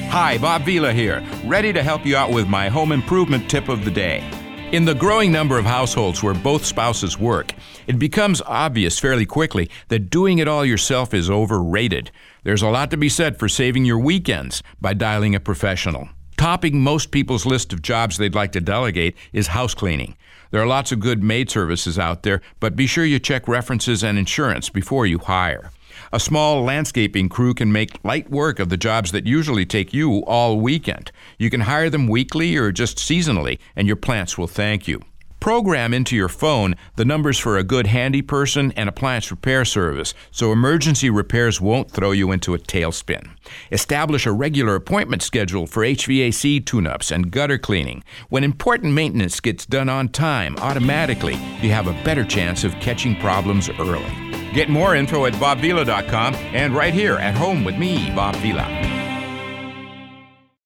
Hi, Bob Vila here, ready to help you out with my home improvement tip of the day. In the growing number of households where both spouses work, it becomes obvious fairly quickly that doing it all yourself is overrated. There's a lot to be said for saving your weekends by dialing a professional. Topping most people's list of jobs they'd like to delegate is house cleaning. There are lots of good maid services out there, but be sure you check references and insurance before you hire. A small landscaping crew can make light work of the jobs that usually take you all weekend. You can hire them weekly or just seasonally, and your plants will thank you. Program into your phone the numbers for a good handy person and appliance repair service so emergency repairs won't throw you into a tailspin. Establish a regular appointment schedule for HVAC tune-ups and gutter cleaning. When important maintenance gets done on time, automatically, you have a better chance of catching problems early. Get more info at bobvila.com and right here at home with me, Bob Vila.